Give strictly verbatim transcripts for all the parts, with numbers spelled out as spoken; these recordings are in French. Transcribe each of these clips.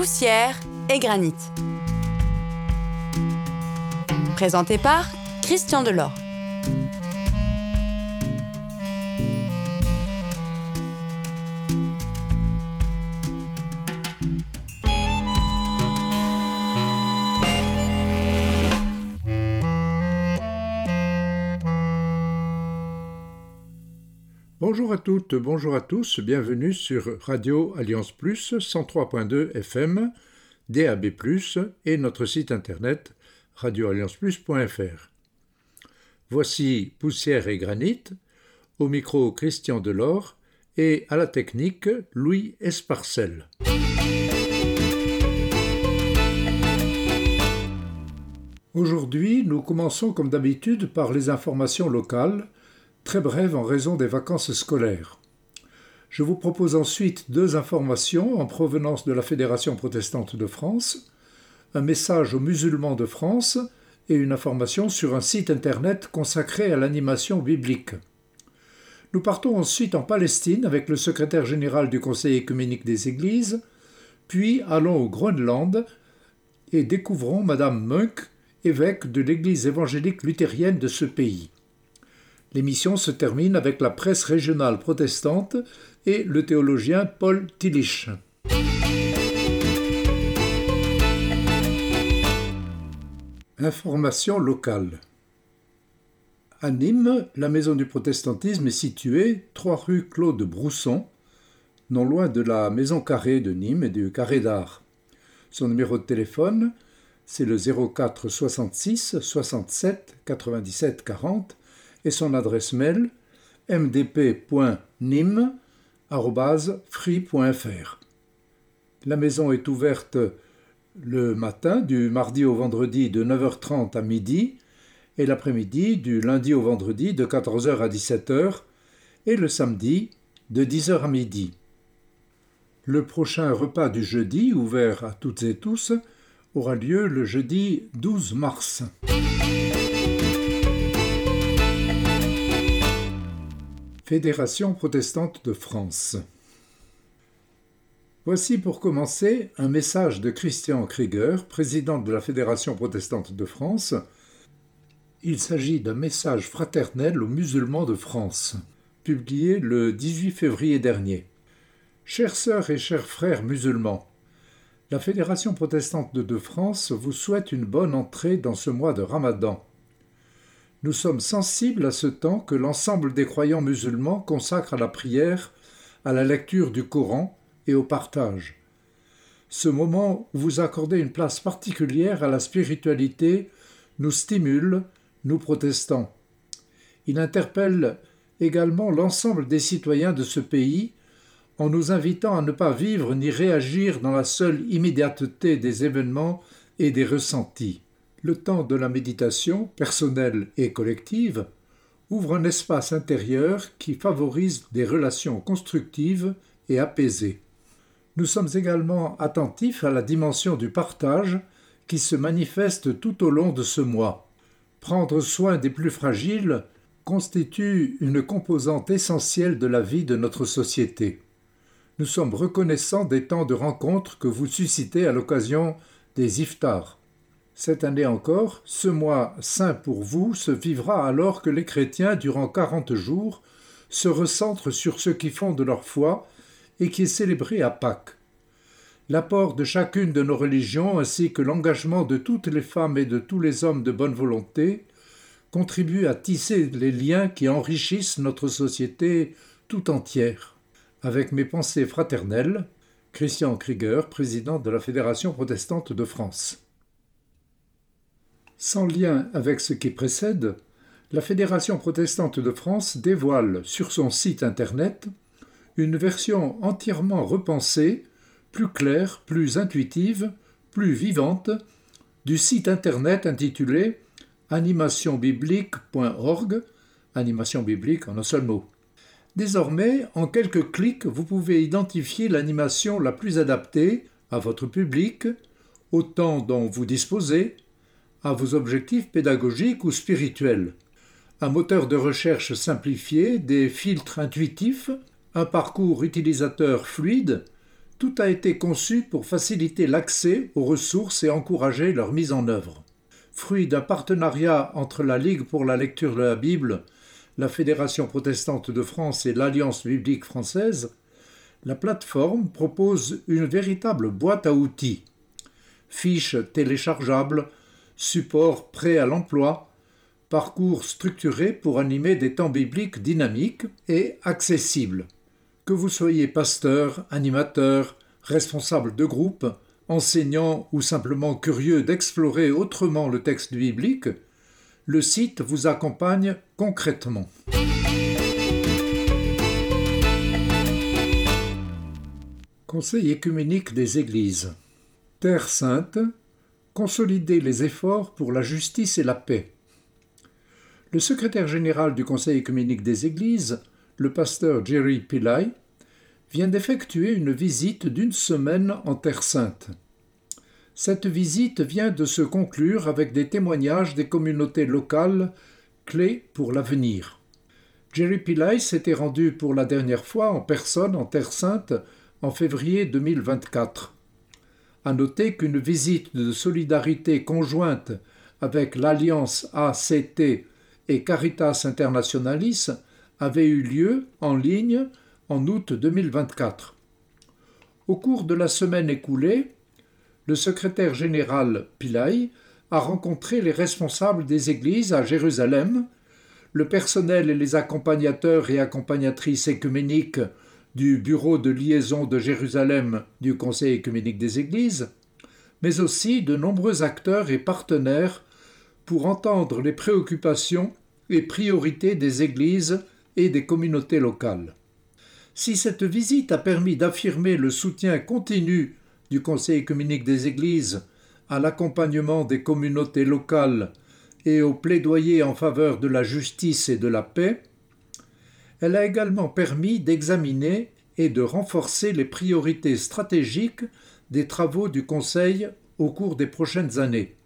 Poussière et granit. Présenté par Christian Delort. Bonjour à toutes, bonjour à tous, bienvenue sur Radio Alliance Plus, cent trois point deux F M, D A B plus, et notre site internet radio alliance plus point f r. Voici Poussière et Granit, au micro Christian Delort et à la technique Louis Esparcel. Aujourd'hui, nous commençons comme d'habitude par les informations locales, très brève en raison des vacances scolaires. Je vous propose ensuite deux informations en provenance de la Fédération protestante de France, un message aux musulmans de France et une information sur un site internet consacré à l'animation biblique. Nous partons ensuite en Palestine avec le secrétaire général du Conseil œcuménique des Églises, puis allons au Groenland et découvrons Madame Munk, évêque de l'Église évangélique luthérienne de ce pays. L'émission se termine avec la presse régionale protestante et le théologien Paul Tillich. Information locale. À Nîmes, la maison du protestantisme est située trois rue Claude Brousson, non loin de la maison carrée de Nîmes et du carré d'art. Son numéro de téléphone, c'est le zéro quatre soixante-six soixante-sept quatre-vingt-dix-sept quarante et son adresse mail m d p point nîmes arobase free point f r. La maison est ouverte le matin du mardi au vendredi de neuf heures trente à midi et l'après-midi du lundi au vendredi de quatorze heures à dix-sept heures et le samedi de dix heures à midi. Le prochain repas du jeudi, ouvert à toutes et tous, aura lieu le jeudi douze mars. Fédération protestante de France. Voici pour commencer un message de Christian Krieger, président de la Fédération protestante de France. Il s'agit d'un message fraternel aux musulmans de France, publié le dix-huit février dernier. Chères sœurs et chers frères musulmans, la Fédération protestante de France vous souhaite une bonne entrée dans ce mois de Ramadan. Nous sommes sensibles à ce temps que l'ensemble des croyants musulmans consacrent à la prière, à la lecture du Coran et au partage. Ce moment où vous accordez une place particulière à la spiritualité nous stimule, nous protestants. Il interpelle également l'ensemble des citoyens de ce pays en nous invitant à ne pas vivre ni réagir dans la seule immédiateté des événements et des ressentis. Le temps de la méditation, personnelle et collective, ouvre un espace intérieur qui favorise des relations constructives et apaisées. Nous sommes également attentifs à la dimension du partage qui se manifeste tout au long de ce mois. Prendre soin des plus fragiles constitue une composante essentielle de la vie de notre société. Nous sommes reconnaissants des temps de rencontre que vous suscitez à l'occasion des iftars. Cette année encore, ce mois saint pour vous se vivra alors que les chrétiens, durant quarante jours, se recentrent sur ce qui fonde leur foi et qui est célébré à Pâques. L'apport de chacune de nos religions ainsi que l'engagement de toutes les femmes et de tous les hommes de bonne volonté contribuent à tisser les liens qui enrichissent notre société tout entière. Avec mes pensées fraternelles, Christian Krieger, président de la Fédération protestante de France. Sans lien avec ce qui précède, la Fédération protestante de France dévoile sur son site internet une version entièrement repensée, plus claire, plus intuitive, plus vivante, du site internet intitulé animation biblique point org, animation biblique en un seul mot. Désormais, en quelques clics, vous pouvez identifier l'animation la plus adaptée à votre public, au temps dont vous disposez, à vos objectifs pédagogiques ou spirituels. Un moteur de recherche simplifié, des filtres intuitifs, un parcours utilisateur fluide, Tout a été conçu pour faciliter l'accès aux ressources et encourager leur mise en œuvre. Fruit d'un partenariat entre la Ligue pour la lecture de la Bible, la Fédération protestante de France et l'Alliance biblique française, la plateforme propose une véritable boîte à outils. Fiches téléchargeables, supports prêts à l'emploi, parcours structurés pour animer des temps bibliques dynamiques et accessibles. Que vous soyez pasteur, animateur, responsable de groupe, enseignant ou simplement curieux d'explorer autrement le texte biblique, le site vous accompagne concrètement. Conseil œcuménique des Églises. Terre sainte, consolider les efforts pour la justice et la paix. Le secrétaire général du Conseil œcuménique des Églises, le pasteur Jerry Pillay, vient d'effectuer une visite d'une semaine en Terre sainte. Cette visite vient de se conclure avec des témoignages des communautés locales clés pour l'avenir. Jerry Pillay s'était rendu pour la dernière fois en personne en Terre sainte en février deux mille vingt-quatre. À noter qu'une visite de solidarité conjointe avec l'Alliance A C T et Caritas Internationalis avait eu lieu en ligne en août deux mille vingt-quatre. Au cours de la semaine écoulée, le secrétaire général Pillay a rencontré les responsables des églises à Jérusalem, le personnel et les accompagnateurs et accompagnatrices œcuméniques du Bureau de liaison de Jérusalem du Conseil œcuménique des Églises, mais aussi de nombreux acteurs et partenaires pour entendre les préoccupations et priorités des églises et des communautés locales. Si cette visite a permis d'affirmer le soutien continu du Conseil œcuménique des Églises à l'accompagnement des communautés locales et au plaidoyer en faveur de la justice et de la paix, elle a également permis d'examiner et de renforcer les priorités stratégiques des travaux du Conseil au cours des prochaines années,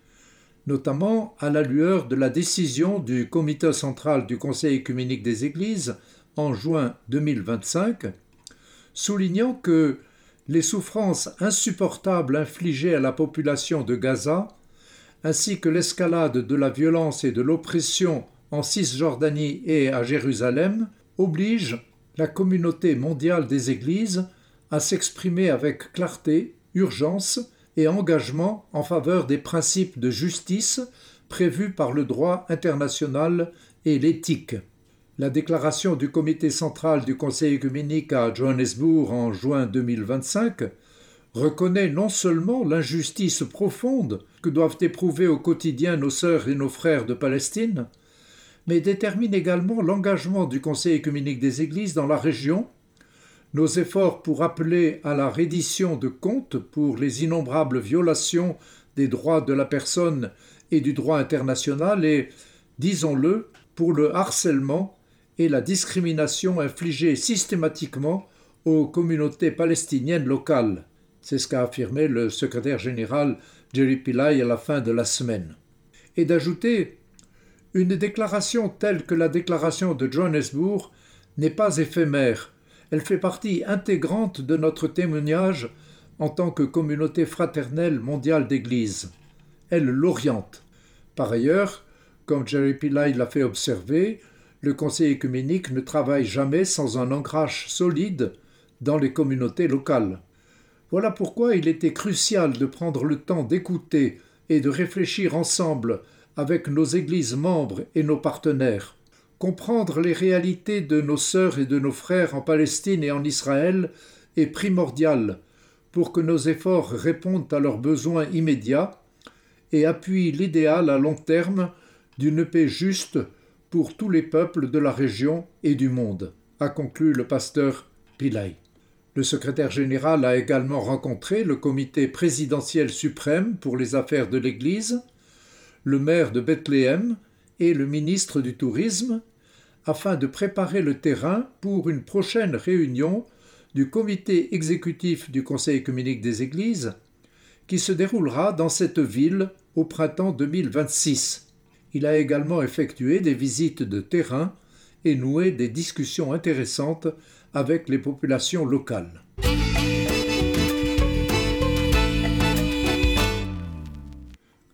notamment à la lueur de la décision du Comité central du Conseil œcuménique des Églises en juin deux mille vingt-cinq, soulignant que les souffrances insupportables infligées à la population de Gaza, ainsi que l'escalade de la violence et de l'oppression en Cisjordanie et à Jérusalem, obligent la communauté mondiale des Églises à s'exprimer avec clarté, urgence et engagement en faveur des principes de justice prévus par le droit international et l'éthique. La déclaration du Comité central du Conseil œcuménique à Johannesburg en juin deux mille vingt-cinq reconnaît non seulement l'injustice profonde que doivent éprouver au quotidien nos sœurs et nos frères de Palestine, mais détermine également l'engagement du Conseil œcuménique des Églises dans la région, nos efforts pour appeler à la reddition de comptes pour les innombrables violations des droits de la personne et du droit international et, disons-le, pour le harcèlement et la discrimination infligée systématiquement aux communautés palestiniennes locales. C'est ce qu'a affirmé le secrétaire général Jerry Pillay à la fin de la semaine. Et d'ajouter, une déclaration telle que la déclaration de Johannesburg n'est pas éphémère. Elle fait partie intégrante de notre témoignage en tant que communauté fraternelle mondiale d'Église. Elle l'oriente. Par ailleurs, comme Jerry Pillay l'a fait observer, le Conseil œcuménique ne travaille jamais sans un ancrage solide dans les communautés locales. Voilà pourquoi il était crucial de prendre le temps d'écouter et de réfléchir ensemble avec nos églises membres et nos partenaires. Comprendre les réalités de nos sœurs et de nos frères en Palestine et en Israël est primordial pour que nos efforts répondent à leurs besoins immédiats et appuient l'idéal à long terme d'une paix juste pour tous les peuples de la région et du monde, a conclu le pasteur Pillay. Le secrétaire général a également rencontré le comité présidentiel suprême pour les affaires de l'Église, le maire de Bethléem et le ministre du Tourisme, afin de préparer le terrain pour une prochaine réunion du comité exécutif du Conseil œcuménique des Églises, qui se déroulera dans cette ville au printemps deux mille vingt-six. Il a également effectué des visites de terrain et noué des discussions intéressantes avec les populations locales.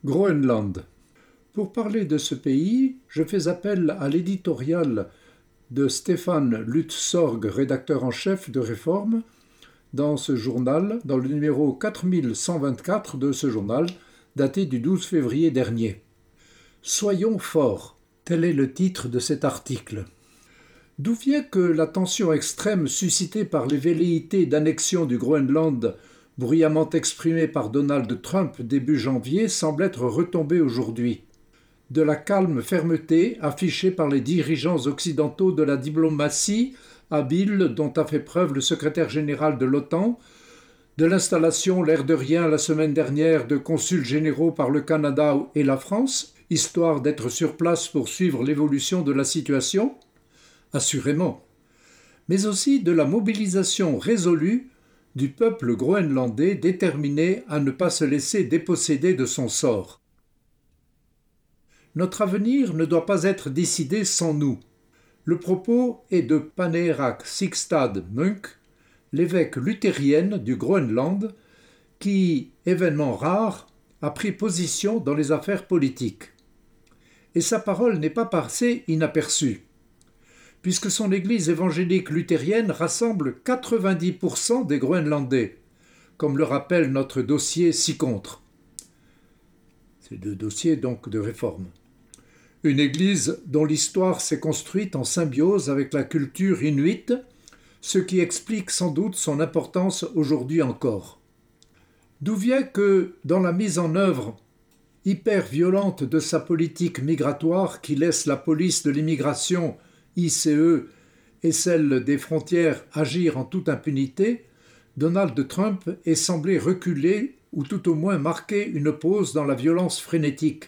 Groenland. Pour parler de ce pays, je fais appel à l'éditorial de Stefan Lutsorg, rédacteur en chef de Réforme, dans ce journal, dans le numéro quatre mille cent vingt-quatre de ce journal, daté du douze février dernier. Soyons forts, tel est le titre de cet article. D'où vient que la tension extrême suscitée par les velléités d'annexion du Groenland, bruyamment exprimée par Donald Trump début janvier, semble être retombée aujourd'hui? De la calme fermeté affichée par les dirigeants occidentaux de la diplomatie habile dont a fait preuve le secrétaire général de l'OTAN, de l'installation, l'air de rien, la semaine dernière, de consuls généraux par le Canada et la France, histoire d'être sur place pour suivre l'évolution de la situation? Assurément. Mais aussi de la mobilisation résolue du peuple groenlandais déterminé à ne pas se laisser déposséder de son sort. Notre avenir ne doit pas être décidé sans nous. Le propos est de Paneeraq Sigstad Munk, l'évêque luthérienne du Groenland, qui, événement rare, a pris position dans les affaires politiques. Et sa parole n'est pas passée inaperçue, puisque son église évangélique luthérienne rassemble quatre-vingt-dix pour cent des Groenlandais, comme le rappelle notre dossier ci-contre. C'est le dossier donc de réforme. Une église dont l'histoire s'est construite en symbiose avec la culture inuite, ce qui explique sans doute son importance aujourd'hui encore. D'où vient que, dans la mise en œuvre hyper violente de sa politique migratoire qui laisse la police de l'immigration, I C E, et celle des frontières agir en toute impunité, Donald Trump est semblé reculer ou tout au moins marquer une pause dans la violence frénétique.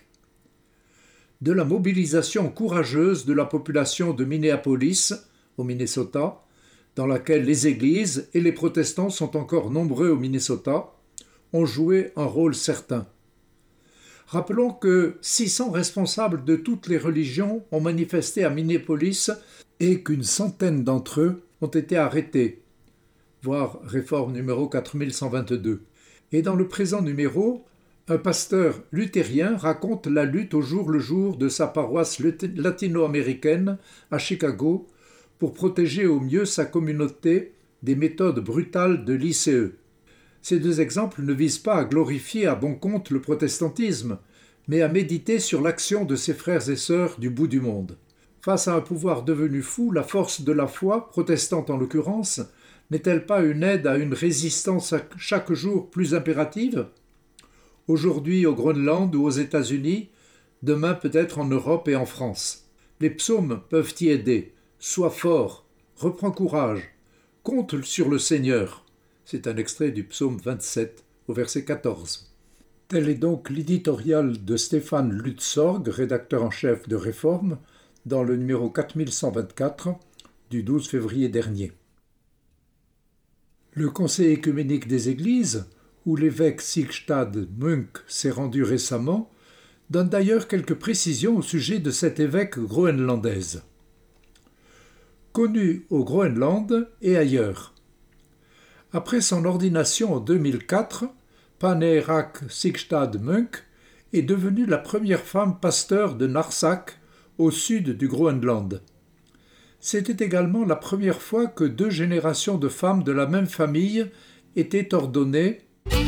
De la mobilisation courageuse de la population de Minneapolis, au Minnesota, dans laquelle les églises et les protestants sont encore nombreux au Minnesota, ont joué un rôle certain. Rappelons que six cents responsables de toutes les religions ont manifesté à Minneapolis et qu'une centaine d'entre eux ont été arrêtés, voir Réforme numéro quatre mille cent vingt-deux. Et dans le présent numéro, un pasteur luthérien raconte la lutte au jour le jour de sa paroisse latino-américaine à Chicago pour protéger au mieux sa communauté des méthodes brutales de l'I C E. Ces deux exemples ne visent pas à glorifier à bon compte le protestantisme, mais à méditer sur l'action de ses frères et sœurs du bout du monde. Face à un pouvoir devenu fou, la force de la foi, protestante en l'occurrence, n'est-elle pas une aide à une résistance chaque jour plus impérative ? Aujourd'hui au Groenland ou aux États-Unis, demain peut-être en Europe et en France. Les psaumes peuvent y aider. Sois fort, reprends courage, compte sur le Seigneur. C'est un extrait du psaume vingt-sept au verset quatorze. Tel est donc l'éditorial de Stefan Lutsorg, rédacteur en chef de Réforme, dans le numéro quatre mille cent vingt-quatre du douze février dernier. Le Conseil œcuménique des Églises, où l'évêque Sigstad Munk s'est rendu récemment, donne d'ailleurs quelques précisions au sujet de cette évêque groenlandaise. Connue au Groenland et ailleurs. Après son ordination en deux mille quatre, Paneeraq Sigstad Munk est devenue la première femme pasteur de Narsaq, au sud du Groenland. C'était également la première fois que deux générations de femmes de la même famille étaient ordonnées.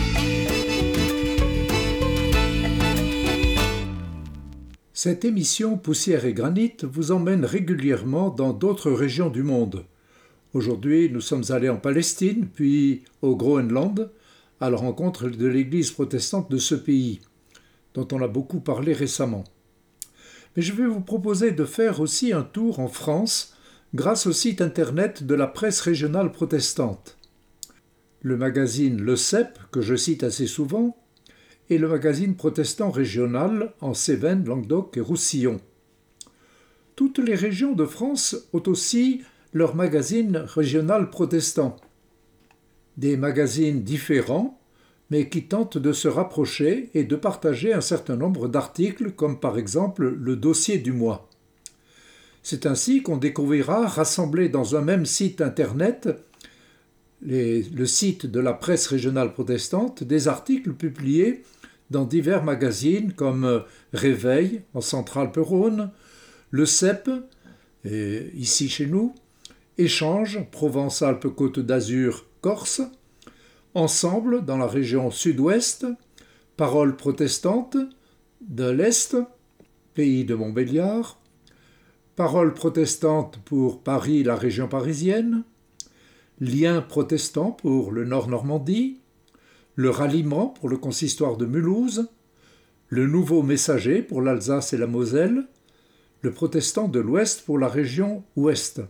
Cette émission Poussière et Granit vous emmène régulièrement dans d'autres régions du monde. Aujourd'hui, nous sommes allés en Palestine, puis au Groenland, à la rencontre de l'Église protestante de ce pays, dont on a beaucoup parlé récemment. Mais je vais vous proposer de faire aussi un tour en France, grâce au site internet de la presse régionale protestante. Le magazine Le Cep, que je cite assez souvent, et le magazine protestant régional en Cévennes, Languedoc et Roussillon. Toutes les régions de France ont aussi leur magazine régional protestant. Des magazines différents, mais qui tentent de se rapprocher et de partager un certain nombre d'articles, comme par exemple le dossier du mois. C'est ainsi qu'on découvrira, rassemblés dans un même site internet, les, le site de la presse régionale protestante, des articles publiés dans divers magazines comme Réveil en Centrale-Rhône, Le Cep, et ici chez nous, Échange, Provence-Alpes-Côte d'Azur, Corse, Ensemble dans la région sud-ouest, Paroles protestantes de l'Est, Pays de Montbéliard, Paroles protestantes pour Paris, la région parisienne, Liens protestants pour le Nord-Normandie, Le Ralliement pour le consistoire de Mulhouse, Le Nouveau Messager pour l'Alsace et la Moselle, Le Protestant de l'Ouest pour la région Ouest.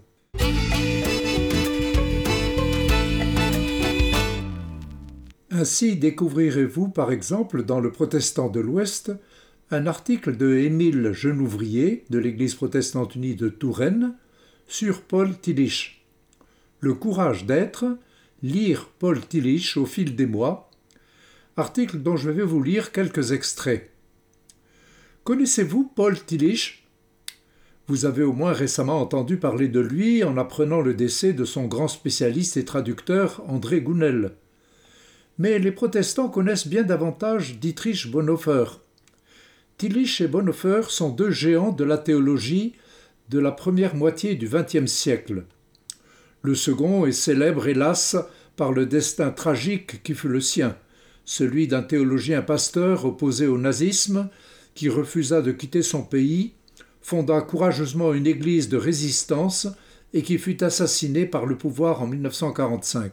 Ainsi découvrirez-vous par exemple dans Le Protestant de l'Ouest un article de Émile Genouvrier de l'Église protestante unie de Touraine sur Paul Tillich. Le courage d'être, lire Paul Tillich au fil des mois, article dont je vais vous lire quelques extraits. Connaissez-vous Paul Tillich ? Vous avez au moins récemment entendu parler de lui en apprenant le décès de son grand spécialiste et traducteur André Gounel. Mais les protestants connaissent bien davantage Dietrich Bonhoeffer. Tillich et Bonhoeffer sont deux géants de la théologie de la première moitié du vingtième siècle. Le second est célèbre, hélas, par le destin tragique qui fut le sien, celui d'un théologien pasteur opposé au nazisme, qui refusa de quitter son pays, fonda courageusement une église de résistance et qui fut assassiné par le pouvoir en mille neuf cent quarante-cinq.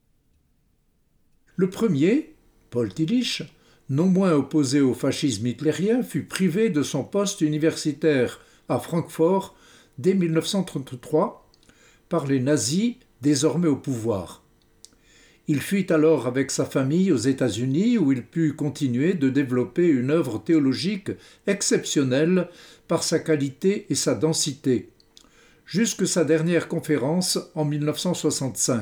Le premier, Paul Tillich, non moins opposé au fascisme hitlérien, fut privé de son poste universitaire à Francfort dès mille neuf cent trente-trois par les nazis désormais au pouvoir. Il fuit alors avec sa famille aux États-Unis où il put continuer de développer une œuvre théologique exceptionnelle par sa qualité et sa densité, jusque sa dernière conférence en mille neuf cent soixante-cinq.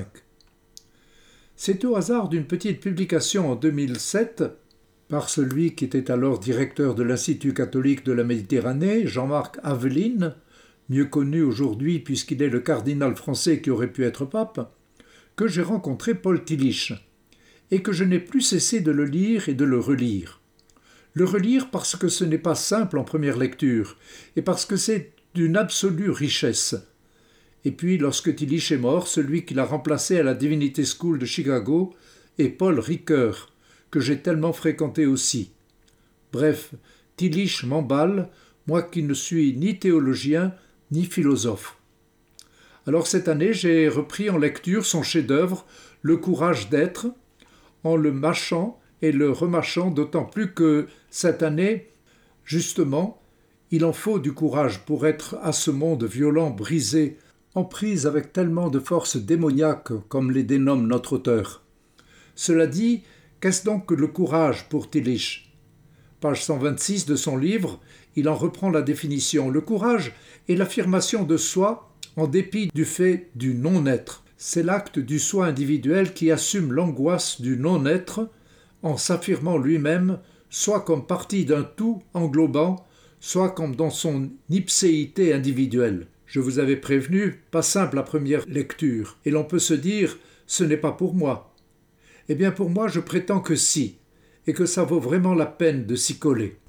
C'est au hasard d'une petite publication en deux mille sept par celui qui était alors directeur de l'Institut catholique de la Méditerranée, Jean-Marc Aveline, mieux connu aujourd'hui puisqu'il est le cardinal français qui aurait pu être pape, que j'ai rencontré Paul Tillich, et que je n'ai plus cessé de le lire et de le relire. Le relire parce que ce n'est pas simple en première lecture, et parce que c'est d'une absolue richesse. Et puis, lorsque Tillich est mort, celui qui l'a remplacé à la Divinity School de Chicago est Paul Ricoeur, que j'ai tellement fréquenté aussi. Bref, Tillich m'emballe, moi qui ne suis ni théologien ni philosophe. Alors cette année, j'ai repris en lecture son chef-d'œuvre, Le courage d'être, en le mâchant et le remâchant, d'autant plus que cette année, justement, il en faut du courage pour être à ce monde violent, brisé, en prise avec tellement de forces démoniaques, comme les dénomme notre auteur. Cela dit, qu'est-ce donc que le courage pour Tillich ? Page cent vingt-six de son livre, il en reprend la définition. Le courage est l'affirmation de soi en dépit du fait du non-être. C'est l'acte du soi individuel qui assume l'angoisse du non-être en s'affirmant lui-même, soit comme partie d'un tout englobant, soit comme dans son ipséité individuelle. Je vous avais prévenu, pas simple à première lecture, et l'on peut se dire « ce n'est pas pour moi ». Eh bien pour moi, je prétends que si, et que ça vaut vraiment la peine de s'y coller.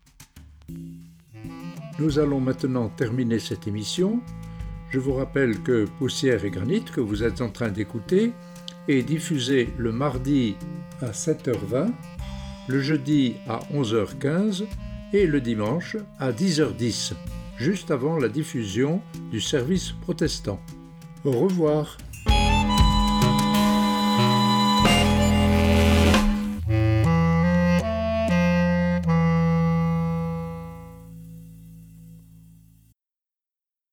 Nous allons maintenant terminer cette émission. Je vous rappelle que Poussière et Granit, que vous êtes en train d'écouter, est diffusé le mardi à sept heures vingt, le jeudi à onze heures quinze et le dimanche à dix heures dix, juste avant la diffusion du service protestant. Au revoir.